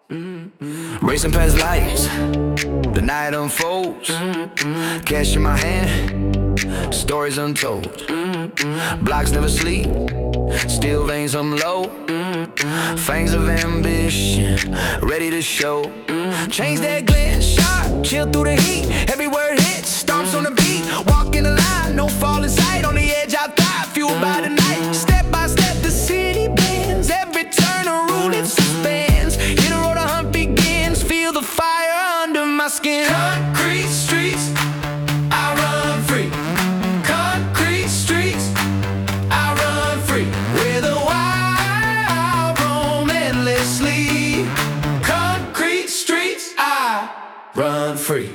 Racing past lights, the night unfolds. Cash in my hand, stories untold. Blocks never sleep, steel veins unload. Fangs of ambition, ready to show. Change that glint, sharp, chill through the heat. Every word hits, stomps on the beat. Walking the line, no fall in sight. On the edge I thrive, fueled by the night. Step by step the city bends. Every turn a rule it suspends. Hit a road, a hunt begins. Feel the fire under my skin. Concrete streets, I run free. Concrete streets, I run free. Where the wild roam endlessly. Concrete streets, I run free.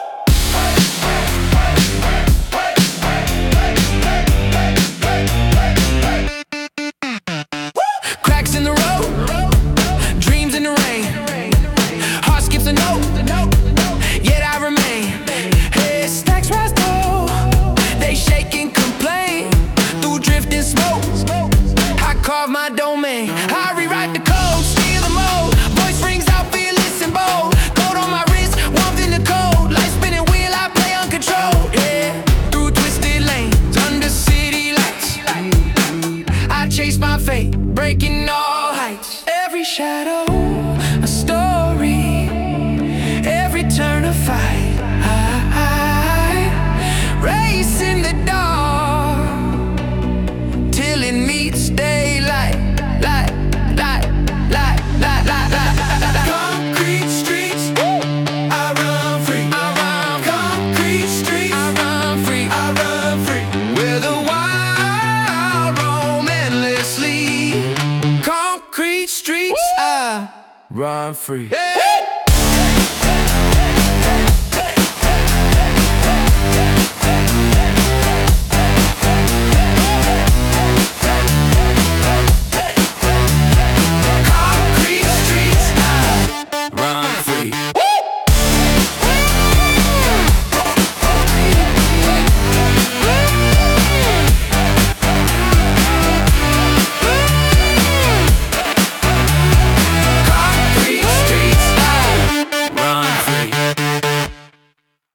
Cracks in the road, dreams in the rain. Heart skips a note, yet I remain. Hey, stacks rise tall, they shake and complain. Through drifting smoke, I carve my domain. I rewrite the code, steal the mode. Voice rings out fearless and bold. Gold on my wrist, warmth in the cold. Life spinning wheel, I play uncontrolled. Yeah, through twisted lanes, under city lights. I chase my fate, breaking all heights. Every shadow, a story. Every turn a fight. I race in the dark till it meets daylight. Concrete streets, I run free. Concrete streets, I run free. I run free. Where the wild roam endlessly. Concrete streets, I run free.